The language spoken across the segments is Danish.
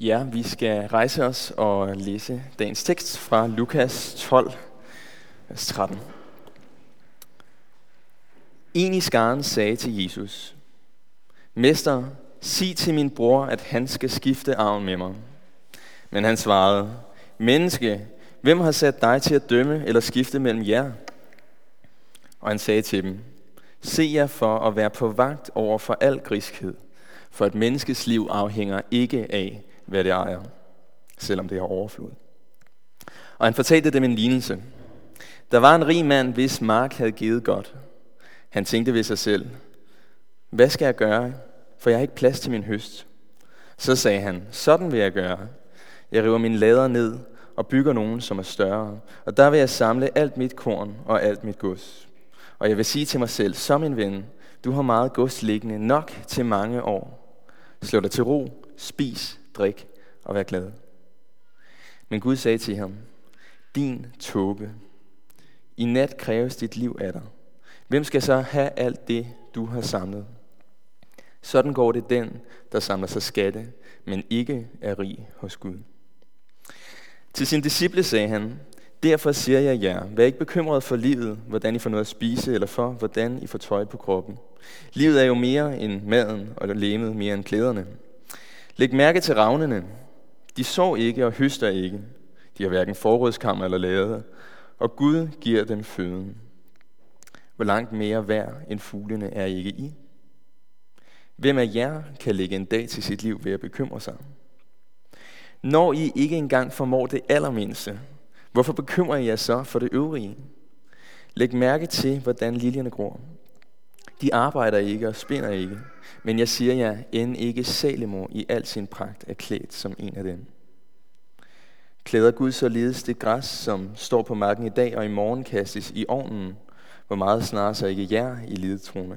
Ja, vi skal rejse os og læse dagens tekst fra Lukas 12, vers 13. En i skaren sagde til Jesus: Mester, sig til min bror, at han skal skifte arven med mig. Men han svarede: Menneske, hvem har sat dig til at dømme eller skifte mellem jer? Og han sagde til dem: Se jer for at være på vagt over for al griskhed, for et menneskes liv afhænger ikke af, hvad det ejer, selvom det har overflod. Og han fortalte dem en lignelse. Der var en rig mand, hvis mark havde givet godt. Han tænkte ved sig selv: Hvad skal jeg gøre, for jeg har ikke plads til min høst? Så sagde han: Sådan vil jeg gøre. Jeg river mine lader ned og bygger nogen, som er større, og der vil jeg samle alt mit korn og alt mit gods. Og jeg vil sige til mig selv: Så min ven, du har meget gods liggende, nok til mange år. Slå dig til ro, spis, drik og vær glad. Men Gud sagde til ham: Din tåbe, i nat kræves dit liv af dig. Hvem skal så have alt det, du har samlet? Sådan går det den, der samler sig skatte, men ikke er rig hos Gud. Til sine disciple sagde han: Derfor siger jeg jer, vær ikke bekymret for livet, hvordan I får noget at spise, eller for, hvordan I får tøj på kroppen. Livet er jo mere end maden, og legemet mere end klæderne. Læg mærke til ravnene. De sår ikke og høster ikke. De har hverken forrådskammer eller lade, og Gud giver dem føden. Hvor langt mere værd end fuglene er ikke I? Hvem af jer kan lægge en dag til sit liv ved at bekymre sig? Når I ikke engang formår det allermindste, hvorfor bekymrer I jer så for det øvrige? Læg mærke til, hvordan liljerne gror. De arbejder ikke og spinder ikke, men jeg siger jer, end ikke Salomo i al sin pragt er klædt som en af dem. Klæder Gud således det græs, som står på marken i dag og i morgen kastes i ovnen, hvor meget snarere så ikke jer i lidetroende.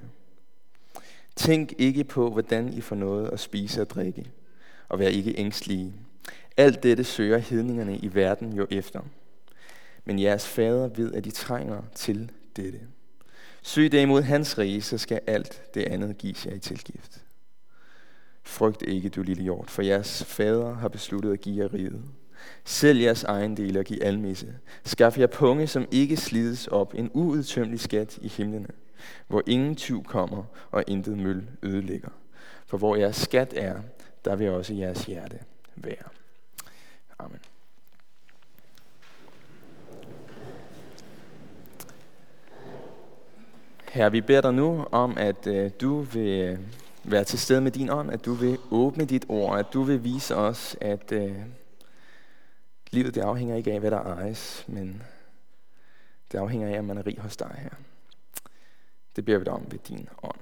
Tænk ikke på, hvordan I får noget at spise og drikke, og vær ikke ængstelige. Alt dette søger hedningerne i verden jo efter. Men jeres fader ved, at I trænger til dette. Søg derimod hans rige, så skal alt det andet gives jer i tilgift. Frygt ikke, du lille hjort, for jeres fader har besluttet at give jer riget. Sælg jeres ejendele og giv almisse. Skaff jer punge, som ikke slides op, en uudtømmelig skat i himlene, hvor ingen tyv kommer og intet møl ødelægger. For hvor jeres skat er, der vil også jeres hjerte være. Amen. Herre, vi beder dig nu om, at du vil være til stede med din ånd, at du vil åbne dit ord, at du vil vise os, at livet det afhænger ikke af, hvad der ejes, men det afhænger af, at man er rig hos dig her. Det beder vi dig om ved din ånd.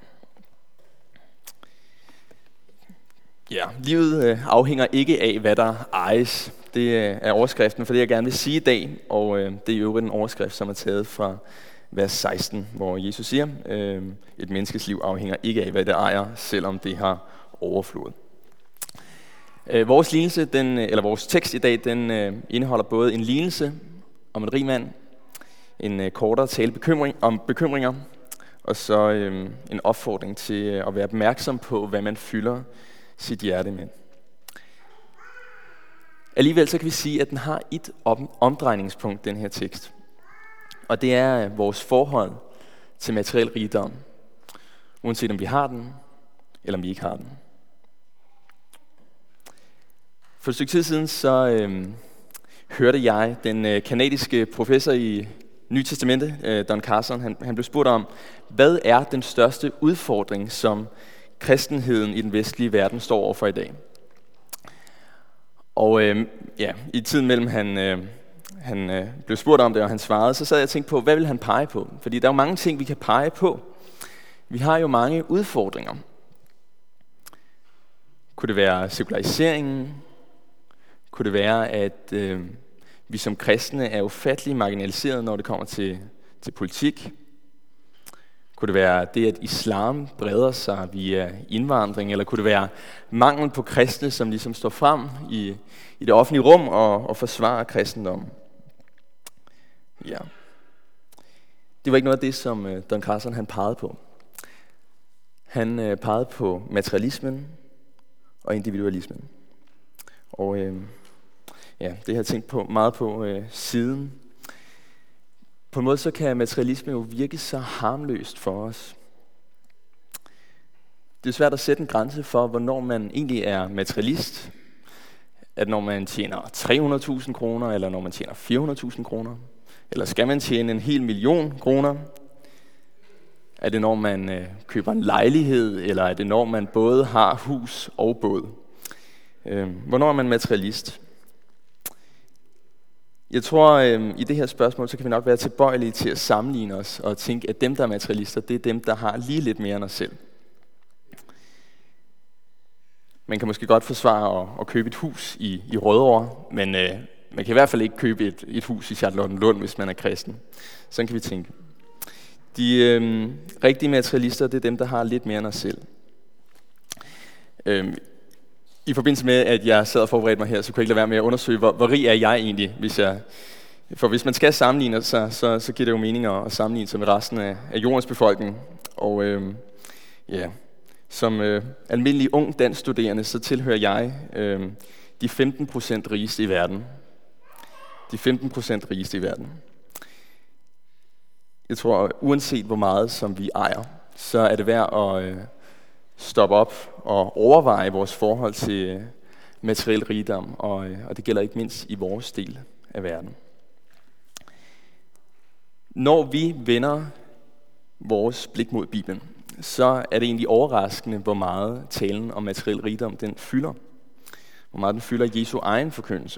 Ja, livet afhænger ikke af, hvad der ejes. Det er overskriften for det, jeg gerne vil sige i dag, og det er i øvrigt en overskrift, som er taget fra vers 16, hvor Jesus siger, et menneskes liv afhænger ikke af, hvad det ejer, selvom det har overflod. Vores tekst i dag, den indeholder både en lignelse om en rig mand, en kortere tale om bekymringer, og så en opfordring til at være opmærksom på, hvad man fylder sit hjerte med. Alligevel så kan vi sige, at den har et omdrejningspunkt, den her tekst. Og det er vores forhold til materiel rigdom, uanset om vi har den, eller om vi ikke har den. For et stykke tid siden, så hørte jeg den kanadiske professor i Nye Testamente, Don Carson, han blev spurgt om, hvad er den største udfordring, som kristenheden i den vestlige verden står overfor i dag? Og i tiden mellem han blev spurgt om det, og han svarede, så sad jeg og tænkte på, hvad vil han pege på? Fordi der er jo mange ting, vi kan pege på. Vi har jo mange udfordringer. Kunne det være sekulariseringen? Kunne det være, at vi som kristne er ufattelig marginaliseret, når det kommer til politik? Kunne det være det, at islam breder sig via indvandring? Eller kunne det være mangel på kristne, som ligesom står frem i det offentlige rum og forsvarer kristendommen? Ja. Det var ikke noget af det, som Don Carson han pegede på. Han pegede på materialismen og individualismen. Og det har jeg tænkt meget på siden. På en måde så kan materialisme jo virke så harmløst for os. Det er svært at sætte en grænse for, hvornår man egentlig er materialist. At når man tjener 300.000 kroner, eller når man tjener 400.000 kroner, eller skal man tjene 1.000.000 kroner? Er det når man køber en lejlighed, eller er det når man både har hus og båd? Hvornår er man materialist? Jeg tror, i det her spørgsmål, så kan vi nok være tilbøjelige til at sammenligne os og tænke, at dem, der er materialister, det er dem, der har lige lidt mere end os selv. Man kan måske godt forsvare at købe et hus i Rødovre, men man kan i hvert fald ikke købe et hus i Charlottenlund, hvis man er kristen. Sådan kan vi tænke. De rigtige materialister, det er dem, der har lidt mere end os selv. I forbindelse med, at jeg sad og forberedte mig her, så kunne jeg ikke lade være med at undersøge, hvor rig er jeg egentlig, for hvis man skal sammenligne sig, så giver det jo mening at sammenligne sig med resten af jordens befolkning. Og som almindelig ung dansk studerende, så tilhører jeg de 15% rigeste i verden. De 15% rigeste i verden. Jeg tror, uanset hvor meget som vi ejer, så er det værd at stoppe op og overveje vores forhold til materiel rigdom, og det gælder ikke mindst i vores del af verden. Når vi vender vores blik mod Bibelen, så er det egentlig overraskende, hvor meget talen om materiel rigdom den fylder. Hvor meget den fylder Jesu egen forkyndelse.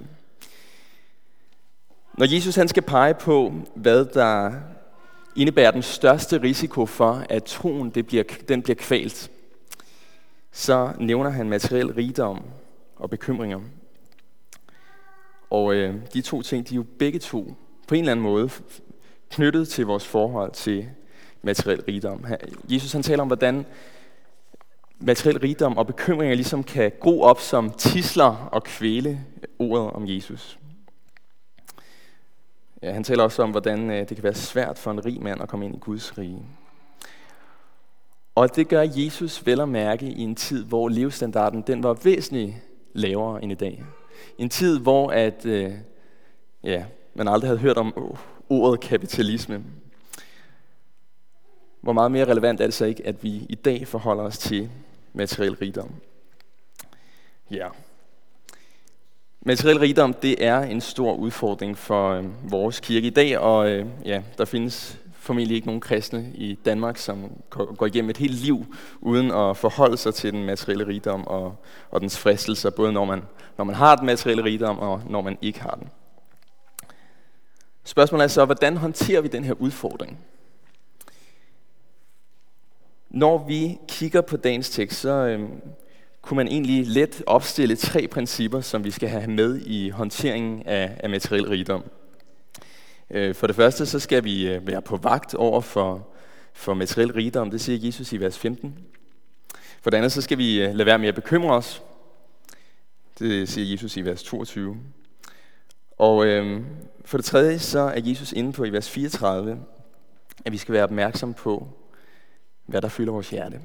Når Jesus han skal pege på, hvad der indebærer den største risiko for, at troen den bliver kvalt, så nævner han materiel rigdom og bekymringer. Og de to ting, de er jo begge to på en eller anden måde knyttet til vores forhold til materiel rigdom. Jesus han taler om, hvordan materiel rigdom og bekymringer ligesom kan gro op som tidsler og kvæle ordet om Jesus. Ja, han taler også om, hvordan det kan være svært for en rig mand at komme ind i Guds rige. Og det gør Jesus vel at mærke i en tid, hvor levestandarden den var væsentligt lavere end i dag. En tid, hvor man aldrig havde hørt om ordet kapitalisme. Hvor meget mere relevant er det så ikke, at vi i dag forholder os til materiel rigdom? Ja. Materiel rigdom, det er en stor udfordring for vores kirke i dag, og der findes formentlig ikke nogen kristne i Danmark, som går igennem et helt liv uden at forholde sig til den materielle rigdom og dens fristelser, både når man har den materielle rigdom og når man ikke har den. Spørgsmålet er så, hvordan håndterer vi den her udfordring? Når vi kigger på dagens tekst, så kunne man egentlig let opstille 3 principper, som vi skal have med i håndteringen af materiel rigdom. For det første, så skal vi være på vagt over for materiel rigdom. Det siger Jesus i vers 15. For det andet, så skal vi lade være med at bekymre os. Det siger Jesus i vers 22. Og for det tredje, så er Jesus inde på i vers 34, at vi skal være opmærksom på, hvad der fylder vores hjerte.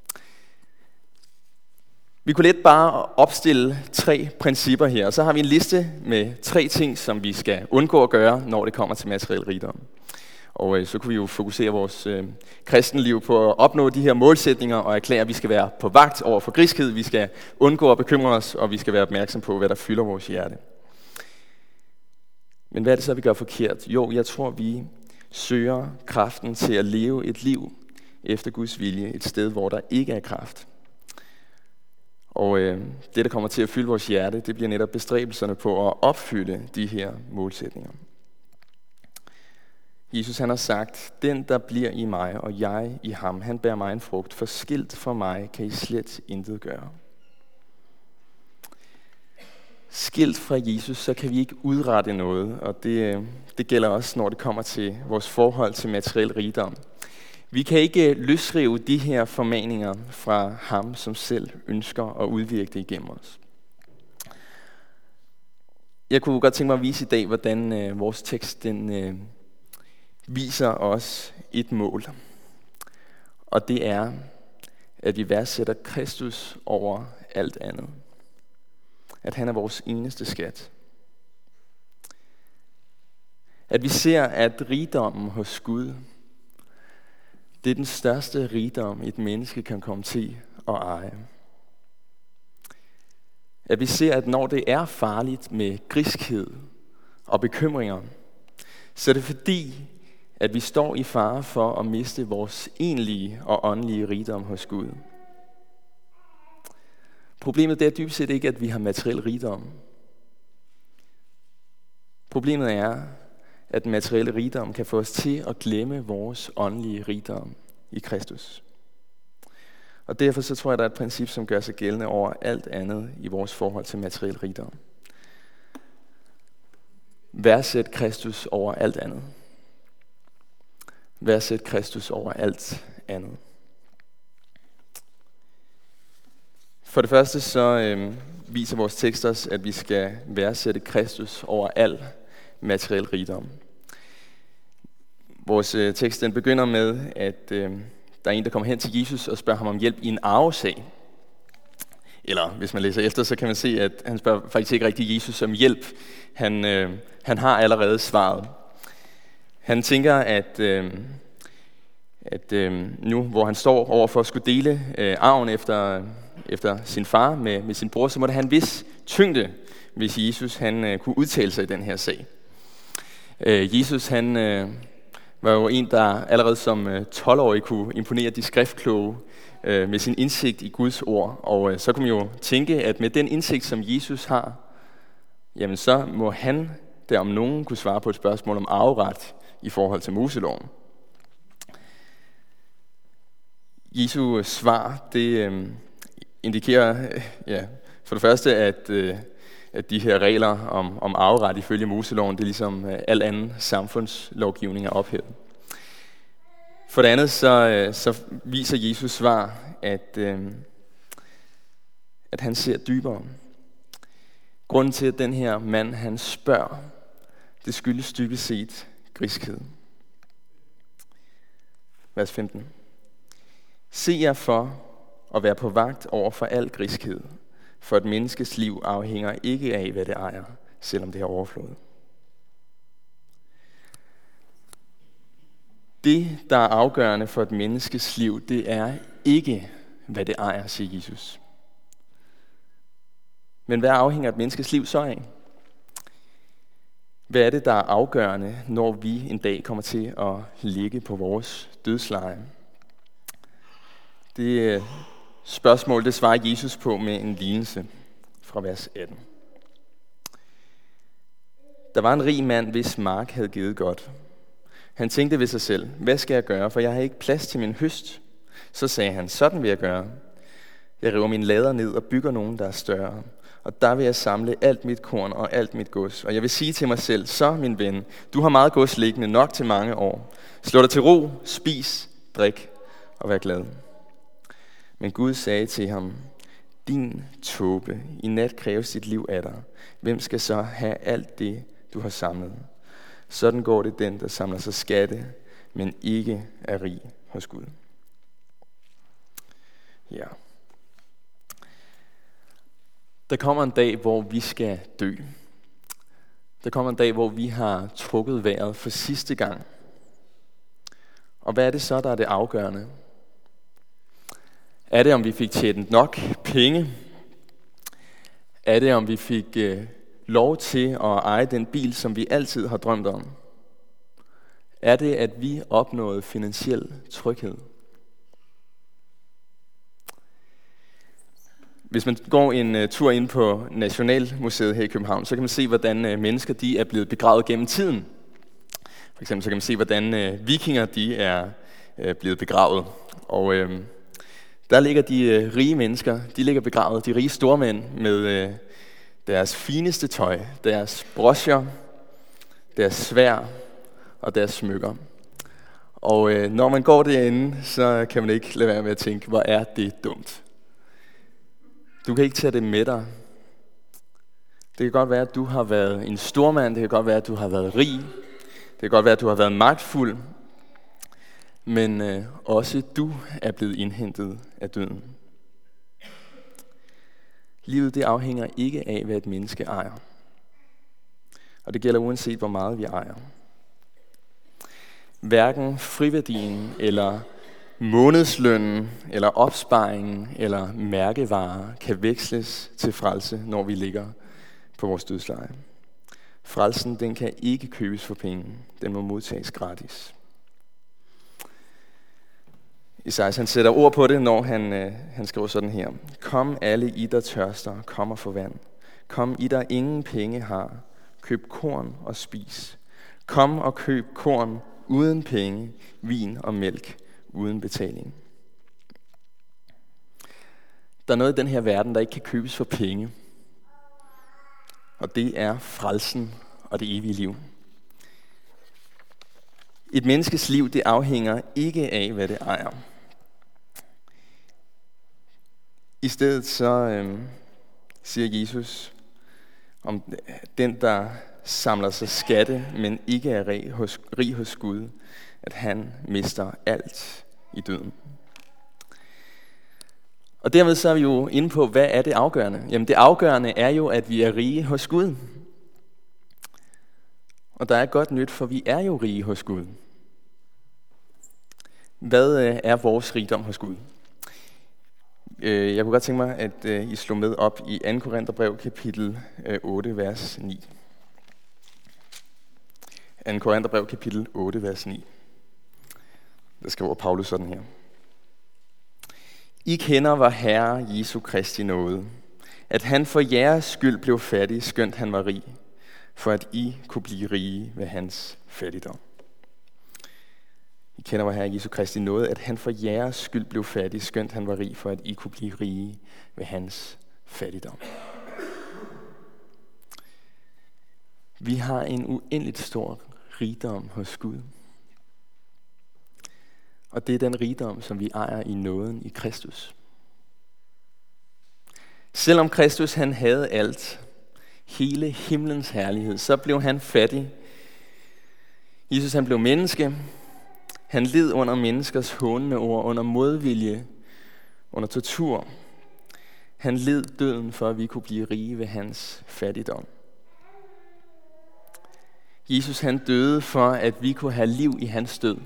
Vi kunne let bare opstille 3 principper her, og så har vi en liste med 3 ting, som vi skal undgå at gøre, når det kommer til materiel rigdom. Og så kunne vi jo fokusere vores kristenliv på at opnå de her målsætninger og erklære, at vi skal være på vagt over for griskhed, vi skal undgå at bekymre os, og vi skal være opmærksom på, hvad der fylder vores hjerte. Men hvad er det så, vi gør forkert? Jo, jeg tror, vi søger kraften til at leve et liv efter Guds vilje, et sted, hvor der ikke er kraft. Og det, der kommer til at fylde vores hjerte, det bliver netop bestræbelserne på at opfylde de her målsætninger. Jesus han har sagt, den der bliver i mig, og jeg i ham, han bærer mig en frugt, for skilt fra mig kan I slet intet gøre. Skilt fra Jesus, så kan vi ikke udrette noget, og det gælder også, når det kommer til vores forhold til materiel rigdom. Vi kan ikke løsrive de her formaninger fra ham, som selv ønsker at udvirke det igennem os. Jeg kunne godt tænke mig at vise i dag, hvordan vores tekst den viser os et mål. Og det er, at vi værdsætter Kristus over alt andet. At han er vores eneste skat. At vi ser, at rigdommen hos Gud, det er den største rigdom, et menneske kan komme til at eje. At vi ser, at når det er farligt med griskhed og bekymringer, så er det fordi, at vi står i fare for at miste vores egentlige og åndelige rigdom hos Gud. Problemet er dybest set ikke, at vi har materiel rigdom. Problemet er, at den materielle rigdom kan få os til at glemme vores åndelige rigdom i Kristus. Og derfor så tror jeg, der er et princip, som gør sig gældende over alt andet i vores forhold til materiel rigdom. Værdsæt Kristus over alt andet. Værdsæt Kristus over alt andet. For det første så viser vores tekst os, at vi skal værdsætte Kristus over al materiel rigdom. Vores tekst den begynder med, at der er en, der kommer hen til Jesus og spørger ham om hjælp i en arvesag. Eller hvis man læser efter, så kan man se, at han spørger faktisk ikke rigtig Jesus om hjælp. Han har allerede svaret. Han tænker, at nu hvor han står over for at skulle dele arven efter sin far med sin bror, så må det have en vis tyngde, hvis Jesus han kunne udtale sig i den her sag. Jesus han var jo en, der allerede som 12-årig kunne imponere de skriftkloge med sin indsigt i Guds ord. Og så kunne man jo tænke, at med den indsigt, som Jesus har, jamen så må han der om nogen kunne svare på et spørgsmål om arveret i forhold til Moseloven. Jesu svar, det indikerer for det første, at de her regler om arveret ifølge Moseloven, det er ligesom al anden samfundslovgivning er ophævet. For det andet, så viser Jesus svar, at han ser dybere. Grunden til, at den her mand, han spørger, det skyldes dybest set griskhed. Vers 15. Se jer for at være på vagt over for al griskhed, for et menneskes liv afhænger ikke af, hvad det ejer, selvom det har overflod. Det, der er afgørende for et menneskes liv, det er ikke, hvad det ejer, siger Jesus. Men hvad afhænger et menneskes liv så af? Hvad er det, der er afgørende, når vi en dag kommer til at ligge på vores dødsleje? Det spørgsmål, det svarer Jesus på med en lignelse fra vers 18. Der var en rig mand, hvis mark havde givet godt. Han tænkte ved sig selv, hvad skal jeg gøre, for jeg har ikke plads til min høst. Så sagde han, sådan vil jeg gøre. Jeg river mine lader ned og bygger nogen, der er større. Og der vil jeg samle alt mit korn og alt mit gods. Og jeg vil sige til mig selv, så min ven, du har meget gods liggende nok til mange år. Slå dig til ro, spis, drik og vær glad. Men Gud sagde til ham, din tåbe, i nat kræves dit liv af dig. Hvem skal så have alt det, du har samlet? Sådan går det den, der samler sig skatte, men ikke er rig hos Gud. Ja. Der kommer en dag, hvor vi skal dø. Der kommer en dag, hvor vi har trukket vejret for sidste gang. Og hvad er det så, der er det afgørende? Er det, om vi fik tjent nok penge? Er det, om vi fik lov til at eje den bil, som vi altid har drømt om? Er det, at vi opnåede finansiel tryghed? Hvis man går en tur ind på Nationalmuseet her i København, så kan man se, hvordan mennesker de er blevet begravet gennem tiden. For eksempel så kan man se, hvordan vikinger de er blevet begravet. Og der ligger de rige mennesker, de ligger begravet, de rige stormænd med deres fineste tøj, deres brocher, deres sværd og deres smykker. Og når man går derinde, så kan man ikke lade være med at tænke, hvor er det dumt. Du kan ikke tage det med dig. Det kan godt være, at du har været en stormand, det kan godt være, at du har været rig, det kan godt være, at du har været magtfuld, men også du er blevet indhentet af døden. Livet det afhænger ikke af, hvad et menneske ejer. Og det gælder uanset, hvor meget vi ejer. Hverken friværdien, eller månedslønnen, eller opsparingen, eller mærkevarer kan veksles til frelse, når vi ligger på vores dødsleje. Frelsen, den kan ikke købes for penge. Den må modtages gratis. Esajas, han sætter ord på det, når han skriver sådan her. Kom alle I, der tørster, kom og få vand. Kom I, der ingen penge har. Køb korn og spis. Kom og køb korn uden penge, vin og mælk uden betaling. Der er noget i den her verden, der ikke kan købes for penge. Og det er frelsen og det evige liv. Et menneskes liv, det afhænger ikke af, hvad det ejer. I stedet så siger Jesus om den, der samler sig skatte, men ikke er rig hos Gud, at han mister alt i døden. Og dermed så er vi jo inde på, hvad er det afgørende? Jamen det afgørende er jo, at vi er rige hos Gud. Og der er godt nyt, for vi er jo rige hos Gud. Hvad er vores rigdom hos Gud? Jeg kunne godt tænke mig, at I slog med op i 2. Korintherbrev kapitel 8, vers 9. 2. Korintherbrev kapitel 8, vers 9. Der skriver Paulus sådan her. I kender vor Herre Jesu Kristi nåde, at han for jeres skyld blev fattig, skønt han var rig, for at I kunne blive rige ved hans fattigdom. I kender vor Herre Jesu Kristi nåde, at han for jeres skyld blev fattig, skønt han var rig, for at I kunne blive rige ved hans fattigdom. Vi har en uendeligt stor rigdom hos Gud. Og det er den rigdom, som vi ejer i nåden i Kristus. Selvom Kristus han havde alt, hele himlens herlighed, så blev han fattig. Jesus han blev menneske. Han led under menneskers hånende ord, under modvilje, under tortur. Han led døden for, at vi kunne blive rige ved hans fattigdom. Jesus han døde for, at vi kunne have liv i hans død.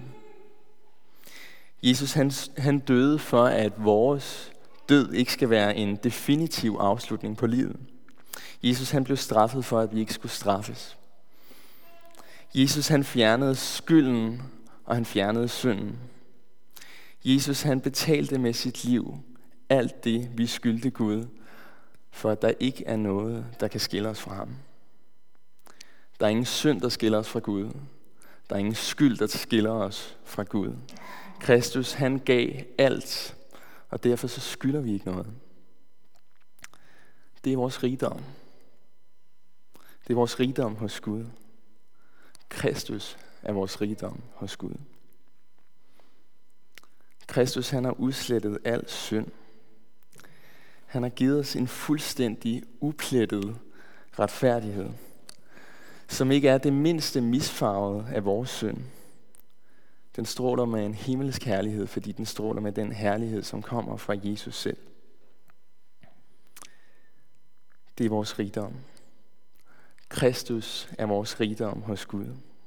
Jesus han døde for, at vores død ikke skal være en definitiv afslutning på livet. Jesus han blev straffet for, at vi ikke skulle straffes. Jesus han fjernede skylden, og han fjernede synden. Jesus han betalte med sit liv alt det, vi skyldte Gud, for at der ikke er noget, der kan skille os fra ham. Der er ingen synd, der skiller os fra Gud. Der er ingen skyld, der skiller os fra Gud. Kristus han gav alt, og derfor så skylder vi ikke noget. Det er vores rigdom. Det er vores rigdom hos Gud. Kristus er vores rigdom hos Gud. Kristus han har udslettet al synd. Han har givet os en fuldstændig uplettet retfærdighed, som ikke er det mindste misfarvet af vores synd. Den stråler med en himmelsk herlighed, fordi den stråler med den herlighed, som kommer fra Jesus selv. Det er vores rigdom. Kristus er vores rigdom hos Gud.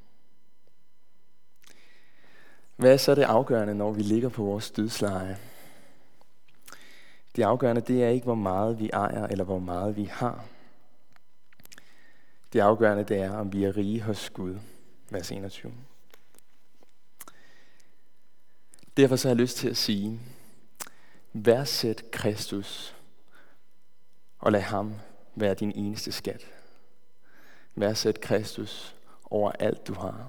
Hvad er så det afgørende, når vi ligger på vores dødsleje? Det afgørende, det er ikke, hvor meget vi ejer, eller hvor meget vi har. Det afgørende, det er, om vi er rige hos Gud. Vers 21. Derfor så har jeg lyst til at sige, værdsæt Kristus, og lad ham være din eneste skat. Værdsæt Kristus over alt, du har.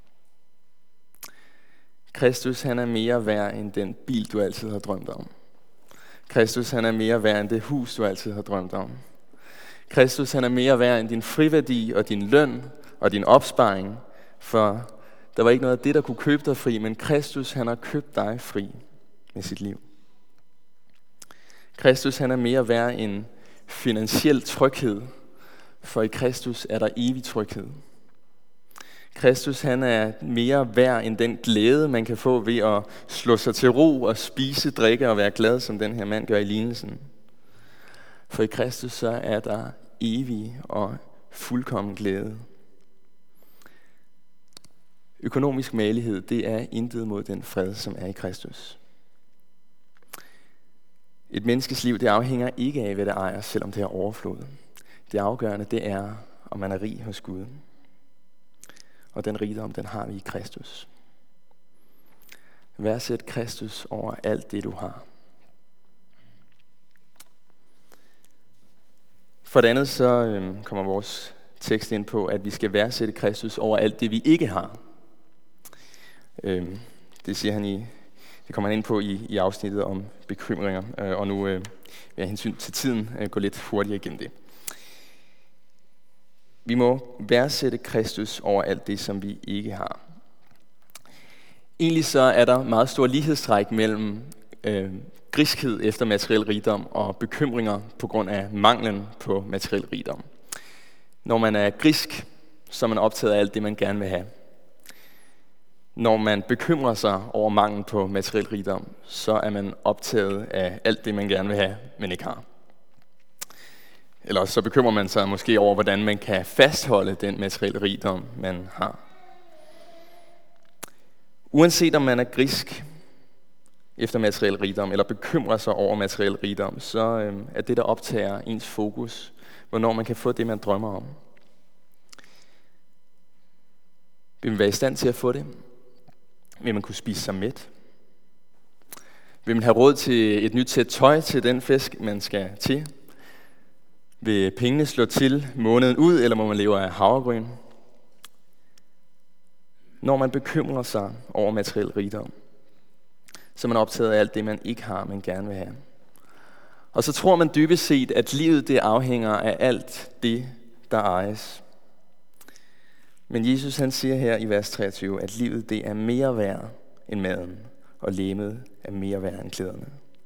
Kristus, han er mere værd end den bil, du altid har drømt om. Kristus, han er mere værd end det hus, du altid har drømt om. Kristus, han er mere værd end din friværdi og din løn og din opsparing, for der var ikke noget af det, der kunne købe dig fri, men Kristus, han har købt dig fri med sit liv. Kristus, han er mere værd end finansiel tryghed, for i Kristus er der evig tryghed. Kristus, han er mere værd end den glæde, man kan få ved at slå sig til ro og spise, drikke og være glad, som den her mand gør i lignelsen. For i Kristus så er der evig og fuldkommen glæde. Økonomisk magelighed, det er intet mod den fred, som er i Kristus. Et menneskes liv, det afhænger ikke af, hvad det ejer, selvom det er overflod. Det afgørende, det er, om man er rig hos Gud. Og den rigdom, den har vi i Kristus. Værdsæt Kristus over alt det, du har. For det andet, så kommer vores tekst ind på, at vi skal værdsætte Kristus over alt det, vi ikke har. Det siger han det kommer han ind på i afsnittet om bekymringer, og nu vil jeg hensyn til tiden gå lidt hurtigere igennem det. Vi må værdsætte Kristus over alt det, som vi ikke har. Egentlig så er der meget stor lighedstræk mellem griskhed efter materiel rigdom og bekymringer på grund af manglen på materiel rigdom. Når man er grisk, så er man optaget af alt det, man gerne vil have. Når man bekymrer sig over manglen på materiel rigdom, så er man optaget af alt det, man gerne vil have, men ikke har. Eller så bekymrer man sig måske over, hvordan man kan fastholde den materielle rigdom, man har. Uanset om man er grisk efter materiel rigdom, eller bekymrer sig over materiel rigdom, så er det, der optager ens fokus, hvornår man kan få det, man drømmer om. Vil man være i stand til at få det? Vil man kunne spise sig mæt? Vil man have råd til et nyt sæt tøj til den fest, man skal til? Vil pengene slå til måneden ud, eller må man leve af havregryn? Når man bekymrer sig over materiel rigdom, så er man optaget af alt det, man ikke har, man gerne vil have. Og så tror man dybest set, at livet det afhænger af alt det, der ejes. Men Jesus han siger her i vers 23, at livet det er mere værd end maden, og legemet er mere værd end klæderne.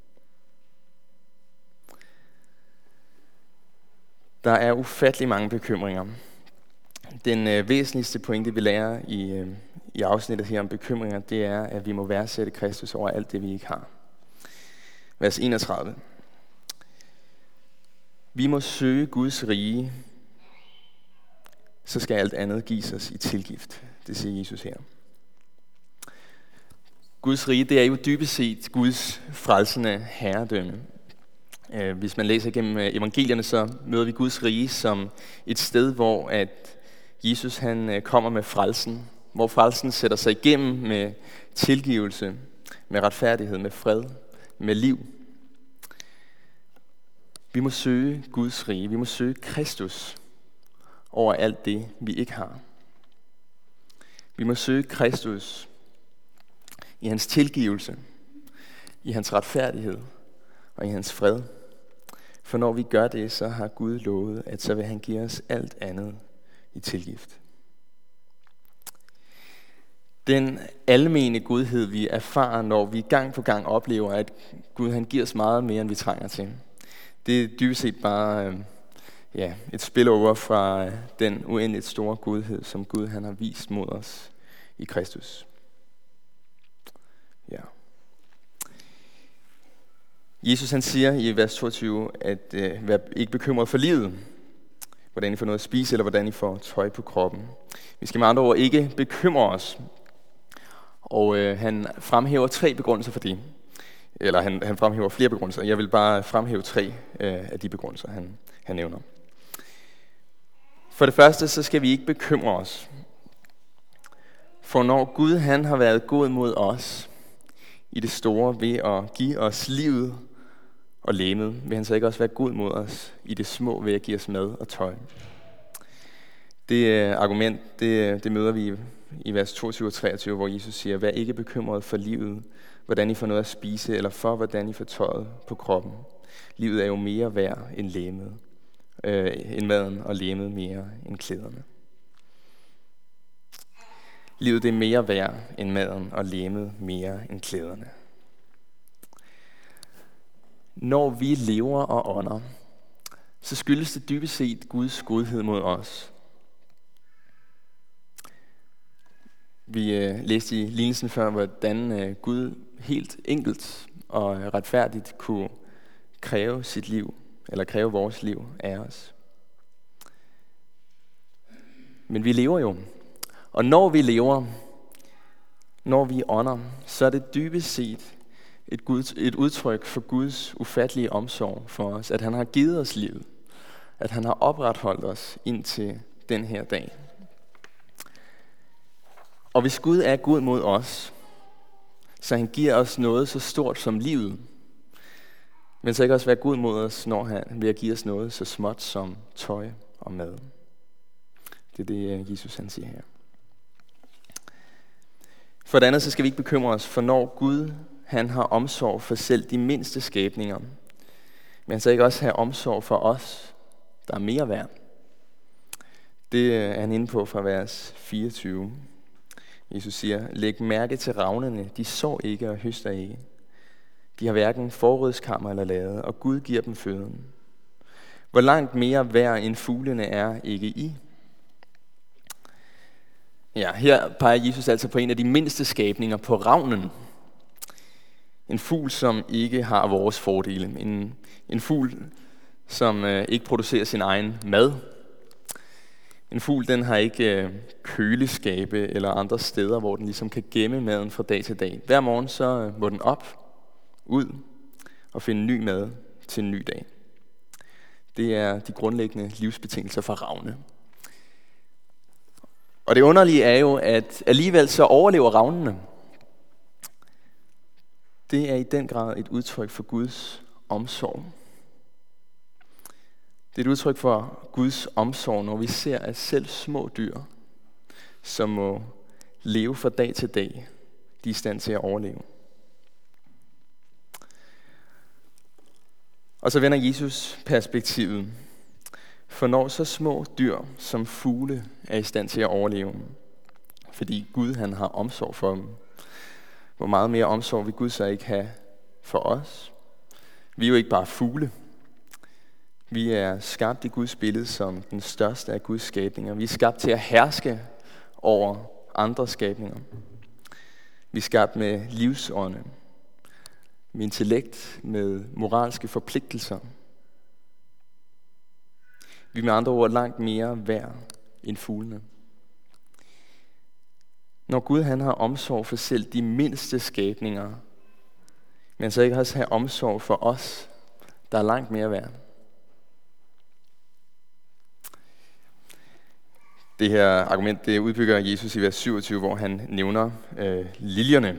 Der er ufattelig mange bekymringer. Den væsentligste pointe, vi lærer i afsnittet her om bekymringer, det er, at vi må værdsætte Kristus over alt det, vi ikke har. Vers 31. Vi må søge Guds rige, så skal alt andet gives os i tilgift. Det siger Jesus her. Guds rige, det er jo dybest set Guds frelsende herredømme. Hvis man læser gennem evangelierne, så møder vi Guds rige som et sted, hvor at Jesus han kommer med frelsen, hvor frelsen sætter sig igennem med tilgivelse, med retfærdighed, med fred, med liv. Vi må søge Guds rige, vi må søge Kristus over alt det, vi ikke har. Vi må søge Kristus i hans tilgivelse, i hans retfærdighed og i hans fred. For når vi gør det, så har Gud lovet, at så vil han give os alt andet i tilgift. Den almene godhed, vi erfarer, når vi gang på gang oplever, at Gud han giver os meget mere, end vi trænger til. Det er dybest set bare et spillover fra den uendeligt store godhed, som Gud han har vist mod os i Kristus. Ja. Jesus han siger i vers 22, at vær ikke bekymret for livet, hvordan I får noget at spise, eller hvordan I får tøj på kroppen. Vi skal med andre ord ikke bekymre os. Og han fremhæver 3 begrundelser for det. Eller han fremhæver flere begrundelser. Jeg vil bare fremhæve 3 af de begrundelser, han nævner. For det første, så skal vi ikke bekymre os. For når Gud han har været god mod os i det store ved at give os livet og legemet, vil han så ikke også være god mod os i det små ved at give os mad og tøj. Det argument, det møder vi i vers 22 og 23, hvor Jesus siger, vær ikke bekymret for livet, hvordan I får noget at spise, eller for hvordan I får tøjet på kroppen. Livet er jo mere værd end legemet, end maden, og legemet mere end klæderne. Livet det er mere værd end maden, og legemet mere end klæderne. Når vi lever og ånder, så skyldes det dybest set Guds godhed mod os. Vi læste i lignelsen før, hvordan Gud helt enkelt og retfærdigt kunne kræve sit liv eller kræve vores liv af os. Men vi lever jo. Og når vi lever, når vi ånder, så er det dybest set et udtryk for Guds ufattelige omsorg for os. At han har givet os livet. At han har opretholdt os indtil den her dag. Og hvis Gud er god mod os, så han giver os noget så stort som livet, men så ikke også være god mod os, når han vil give os noget så småt som tøj og mad. Det er det, Jesus han siger her. For det andet, så skal vi ikke bekymre os, for når Gud han har omsorg for selv de mindste skabninger, men så ikke også have omsorg for os, der er mere værd. Det er han inde på fra vers 24. Jesus siger, læg mærke til ravnene, de sår ikke og høster ikke. De har hverken forrådskammer eller lade, og Gud giver dem føden. Hvor langt mere værd end fuglene er, ikke I? Ja, her peger Jesus altså på en af de mindste skabninger, på ravnen. En fugl, som ikke har vores fordele. En fugl, som ikke producerer sin egen mad. En fugl, den har ikke køleskabe eller andre steder, hvor den ligesom kan gemme maden fra dag til dag. Hver morgen så må den op, ud og finde ny mad til en ny dag. Det er de grundlæggende livsbetingelser for ravne. Og det underlige er jo, at alligevel så overlever ravnene. Det er i den grad et udtryk for Guds omsorg. Det er et udtryk for Guds omsorg, når vi ser, at selv små dyr, som må leve fra dag til dag, de er i stand til at overleve. Og så vender Jesus perspektivet. For når så små dyr som fugle er i stand til at overleve, fordi Gud han har omsorg for dem, hvor meget mere omsorg vil Gud så ikke have for os? Vi er jo ikke bare fugle. Vi er skabt i Guds billede som den største af Guds skabninger. Vi er skabt til at herske over andre skabninger. Vi er skabt med livsånde, med intellekt, med moralske forpligtelser. Vi er med andre ord langt mere værd end fuglene. Når Gud han har omsorg for selv de mindste skabninger, men så ikke også have omsorg for os, der er langt mere værd. Det her argument, det udbygger Jesus i vers 27, hvor han nævner liljerne.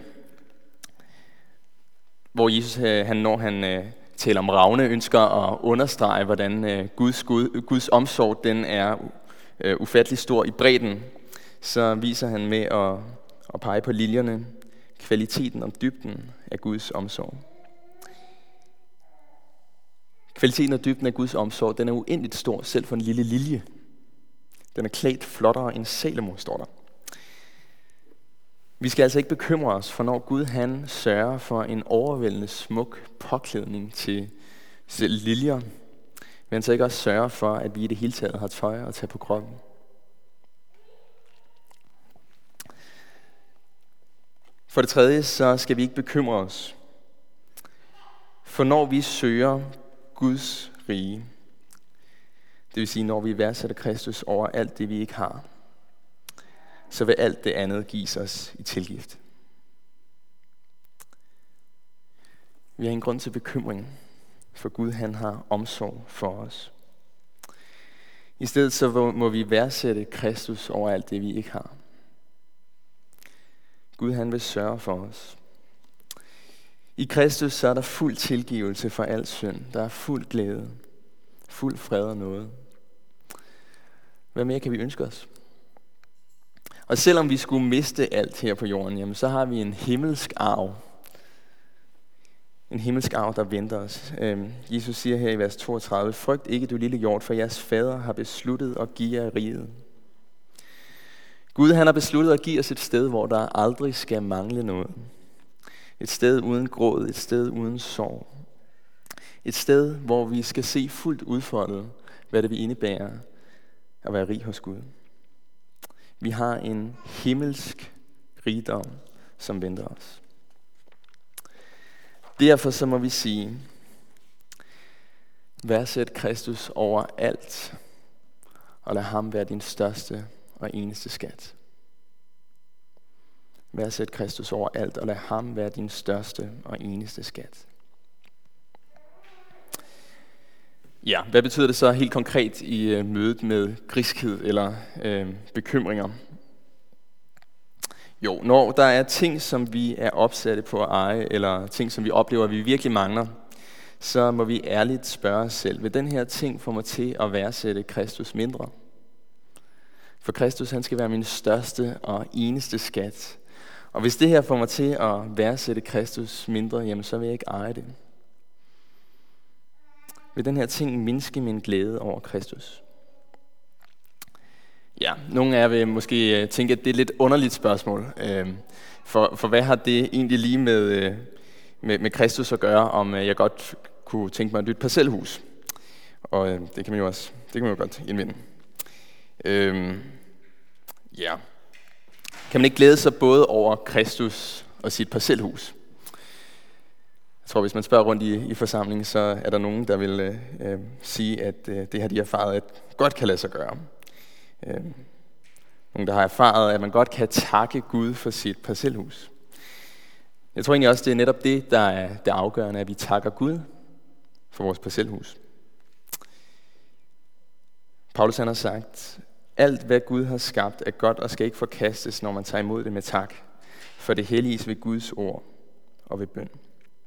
Hvor Jesus, når han taler om ravne, ønsker at understrege, hvordan Guds omsorg den er ufattelig stor i bredden. Så viser han med at pege på liljerne, kvaliteten og dybden af Guds omsorg. Kvaliteten og dybden af Guds omsorg, den er uendeligt stor, selv for en lille lilje. Den er klædt flottere end Salomo, står der. Vi skal altså ikke bekymre os, for når Gud han sørger for en overvældende smuk påklædning til selv liljer, men så ikke også sørger for, at vi i det hele taget har tøj at tage på kroppen. For det tredje, så skal vi ikke bekymre os. For når vi søger Guds rige, det vil sige, når vi værdsætter Kristus over alt det, vi ikke har, så vil alt det andet gives os i tilgift. Vi har ingen grund til bekymring, for Gud han har omsorg for os. I stedet så må vi værdsætte Kristus over alt det, vi ikke har. Gud han vil sørge for os. I Kristus så er der fuld tilgivelse for al synd. Der er fuld glæde, fuld fred og nåde. Hvad mere kan vi ønske os? Og selvom vi skulle miste alt her på jorden, jamen, så har vi en himmelsk arv. En himmelsk arv, der venter os. Jesus siger her i vers 32, frygt ikke, du lille hjort, for jeres fader har besluttet at give jer riget. Gud han har besluttet at give os et sted, hvor der aldrig skal mangle noget. Et sted uden gråd, et sted uden sorg. Et sted, hvor vi skal se fuldt udfoldet, hvad det vil indebære at være rig hos Gud. Vi har en himmelsk rigdom, som venter os. Derfor så må vi sige, Værdsæt Kristus over alt, og lad ham være din største og eneste skat. Værdsæt Kristus over alt, og lad ham være din største og eneste skat. Ja, hvad betyder det så helt konkret i mødet med griskhed eller bekymringer? Jo, når der er ting, som vi er opsatte på at eje, eller ting, som vi oplever, at vi virkelig mangler, så må vi ærligt spørge os selv, vil den her ting få mig til at værdsætte Kristus mindre? For Kristus, han skal være min største og eneste skat. Og hvis det her får mig til at værdsætte Kristus mindre, jamen så vil jeg ikke eje det. Vil den her ting mindske min glæde over Kristus? Ja, nogle af jer vil måske tænke, at det er et lidt underligt spørgsmål. For hvad har det egentlig lige med Kristus at gøre, om jeg godt kunne tænke mig et nyt parcelhus? Og det kan man jo godt indvende. Ja. Kan man ikke glæde sig både over Kristus og sit parcelhus? Jeg tror, hvis man spørger rundt i forsamlingen, så er der nogen, der vil sige, at det har de erfaret, at godt kan lade sig gøre. Nogen, der har erfaret, at man godt kan takke Gud for sit parcelhus. Jeg tror egentlig også, det er netop det, der er det afgørende, at vi takker Gud for vores parcelhus. Paulus han har sagt, alt hvad Gud har skabt er godt og skal ikke forkastes, når man tager imod det med tak, for det helliges ved Guds ord og ved bøn.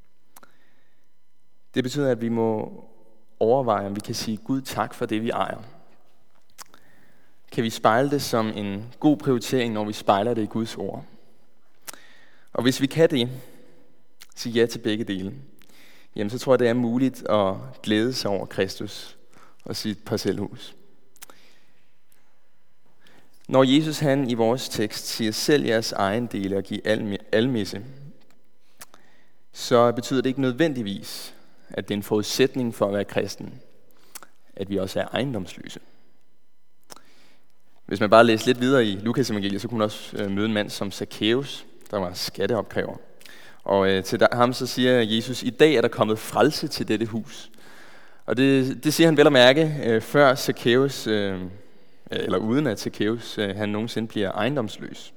Det betyder, at vi må overveje, om vi kan sige Gud tak for det, vi ejer. Kan vi spejle det som en god prioritering, når vi spejler det i Guds ord? Og hvis vi kan det, sige ja til begge dele, jamen så tror jeg, det er muligt at glæde sig over Kristus og sit parcelhus. Når Jesus han i vores tekst siger, sælg jeres egen dele og giv almisse, så betyder det ikke nødvendigvis, at det er en forudsætning for at være kristen, at vi også er ejendomsløse. Hvis man bare læser lidt videre i Lukas evangeliet, så kunne man også møde en mand som Zacchaeus, der var skatteopkræver. Og til ham så siger Jesus, i dag er der kommet frelse til dette hus. Og det siger han vel at mærke, før Zacchaeus, eller uden at Zacchaeus han nogensinde bliver ejendomsløs.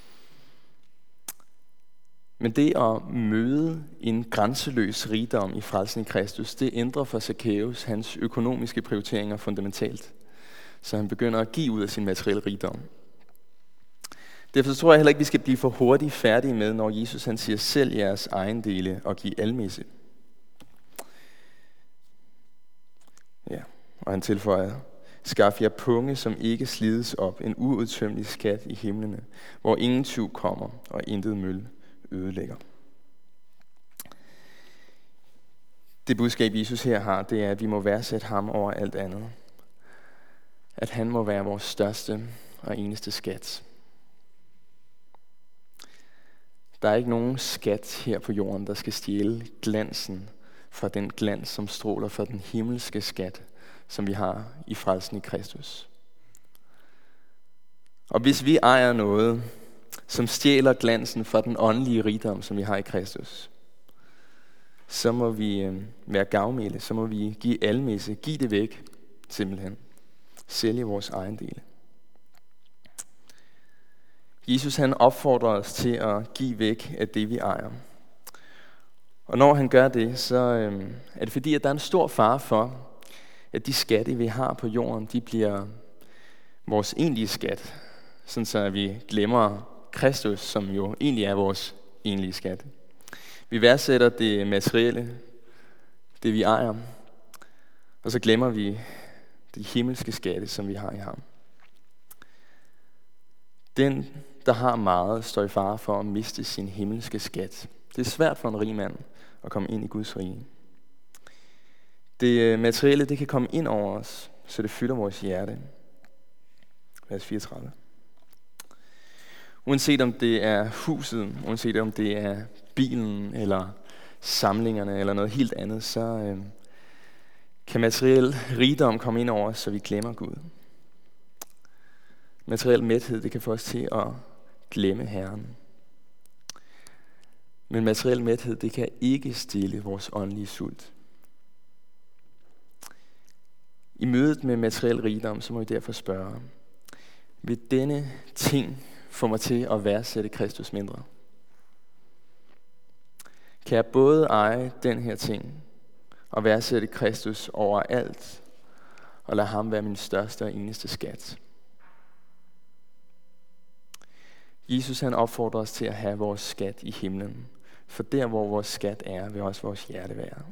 Men det at møde en grænseløs rigdom i frelsen i Kristus, det ændrer for Zacchaeus hans økonomiske prioriteringer fundamentalt. Så han begynder at give ud af sin materielle rigdom. Derfor tror jeg heller ikke, vi skal blive for hurtigt færdige med, når Jesus han siger, sælg jeres ejendele og giv almisse. Ja, og han tilføjer, skaf jer punge, som ikke slides op, en uudtømmelig skat i himlene, hvor ingen tyv kommer og intet møl ødelægger. Det budskab, Jesus her har, det er, at vi må værdsætte ham over alt andet. At han må være vores største og eneste skat. Der er ikke nogen skat her på jorden, der skal stjæle glansen fra den glans, som stråler fra den himmelske skat, som vi har i frelsen i Kristus. Og hvis vi ejer noget, som stjæler glansen fra den åndelige rigdom, som vi har i Kristus, så må vi være gavmilde, så må vi give almisse, give det væk, simpelthen. Sælge vores ejendele. Jesus han opfordrer os til at give væk af det, vi ejer. Og når han gør det, så er det fordi, at der er en stor fare for, at de skatte, vi har på jorden, de bliver vores egentlige skat. Sådan så at vi glemmer Kristus, som jo egentlig er vores egentlige skat. Vi værdsætter det materielle, det vi ejer, og så glemmer vi de himmelske skatte, som vi har i ham. Den, der har meget, står i fare for at miste sin himmelske skat. Det er svært for en rig mand at komme ind i Guds rige. Det materielle, det kan komme ind over os, så det fylder vores hjerte. Vers 34. Uanset om det er huset, uanset om det er bilen, eller samlingerne, eller noget helt andet, så kan materiel rigdom komme ind over os, så vi glemmer Gud. Materiel mæthed, det kan få os til at glemme Herren. Men materiel mæthed, det kan ikke stille vores åndelige sult. I mødet med materiel rigdom, så må vi derfor spørge, vil denne ting få mig til at værdsætte Kristus mindre? Kan jeg både eje den her ting og værdsætte Kristus over alt, og lade ham være min største og eneste skat? Jesus han opfordrer os til at have vores skat i himlen, for der hvor vores skat er, vil også vores hjerte være.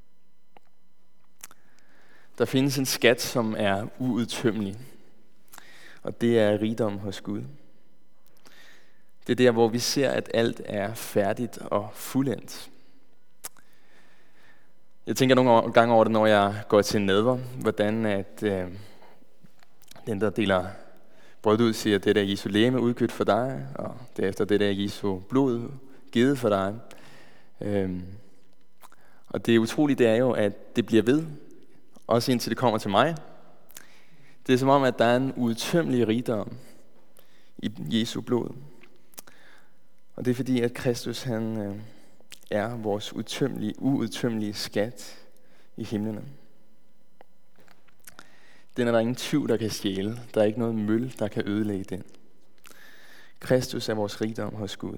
Der findes en skat, som er uudtømmelig, og det er rigdom hos Gud. Det er der, hvor vi ser, at alt er færdigt og fuldendt. Jeg tænker nogle gange over det, når jeg går til nadver, hvordan at den, der deler brød ud, siger, at det der er Jesu legeme udgivet for dig, og derefter det der er Jesu blod givet for dig. Og det utrolige, det er jo, at det bliver ved, også indtil det kommer til mig. Det er som om, at der er en uudtømmelig rigdom i Jesu blod. Og det er fordi, at Kristus han er vores uudtømmelige skat i himlen. Den er der ingen tyv, der kan stjæle. Der er ikke noget møl, der kan ødelægge den. Kristus er vores rigdom hos Gud.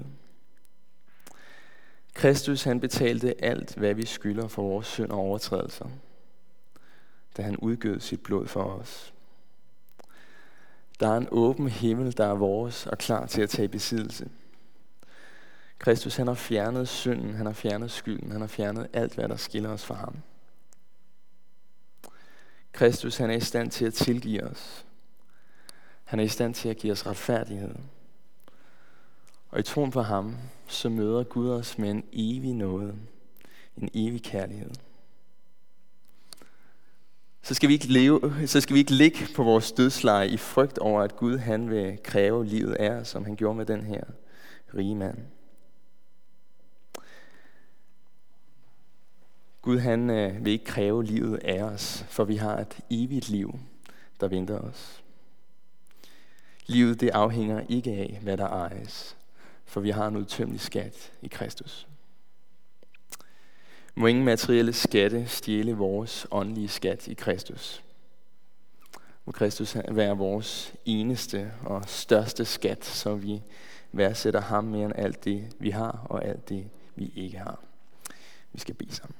Kristus han betalte alt, hvad vi skylder for vores synd og overtrædelser, da han udgød sit blod for os. Der er en åben himmel, der er vores og klar til at tage besiddelse. Kristus han har fjernet synden, han har fjernet skylden, han har fjernet alt, hvad der skiller os fra ham. Kristus han er i stand til at tilgive os. Han er i stand til at give os retfærdighed. Og i troen på ham, så møder Gud os med en evig nåde, en evig kærlighed. Så skal vi ikke ligge på vores dødsleje i frygt over, at Gud han vil kræve livet af os, som han gjorde med den her rige mand. Gud han vil ikke kræve livet af os, for vi har et evigt liv, der venter os. Livet det afhænger ikke af, hvad der ejes, for vi har en udtømmelig skat i Kristus. Må ingen materielle skatte stjæle vores åndelige skat i Kristus. Må Kristus være vores eneste og største skat, så vi værdsætter ham mere end alt det, vi har og alt det, vi ikke har. Vi skal bede sammen.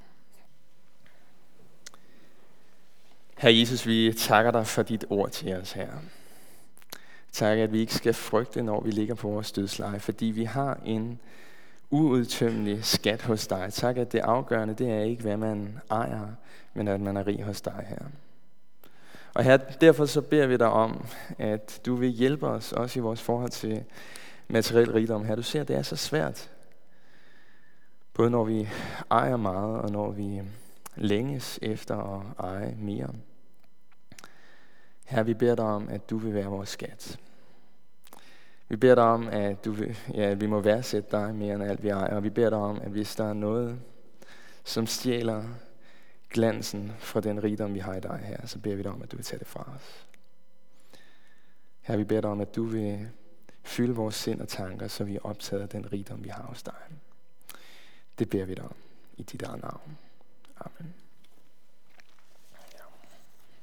Herre Jesus, vi takker dig for dit ord til os, Herre. Tak, at vi ikke skal frygte, når vi ligger på vores dødsleje, fordi vi har en uudtømmelig skat hos dig. Tak, at det afgørende, det er ikke, hvad man ejer, men at man er rig hos dig, Herre. Og Herre, derfor så beder vi dig om, at du vil hjælpe os, også i vores forhold til materiel rigdom. Herre, du ser, det er så svært. Både når vi ejer meget, og når vi længes efter at eje mere. Herre, vi beder dig om, at du vil være vores skat. Vi beder dig om, at vi må værdsætte dig mere end alt vi ejer. Og vi beder dig om, at hvis der er noget, som stjæler glansen fra den rigdom, vi har i dig her, så beder vi dig om, at du vil tage det fra os. Herre, vi beder dig om, at du vil fylde vores sind og tanker, så vi er optaget af den rigdom, vi har hos dig. Det beder vi dig om i dit eget navn. Amen.